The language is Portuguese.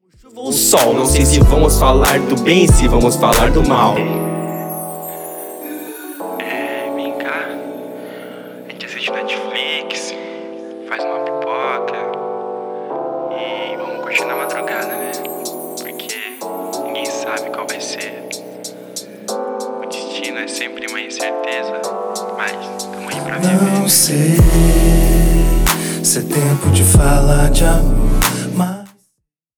Chuva ou sol, não sei se vamos falar do bem, se vamos falar do mal. Vem cá, a gente assiste Netflix, faz uma pipoca e vamos curtir na madrugada, né? Porque ninguém sabe qual vai ser. O destino é sempre uma incerteza, mas estamos aí pra viver. Não sei se é tempo de falar de amor.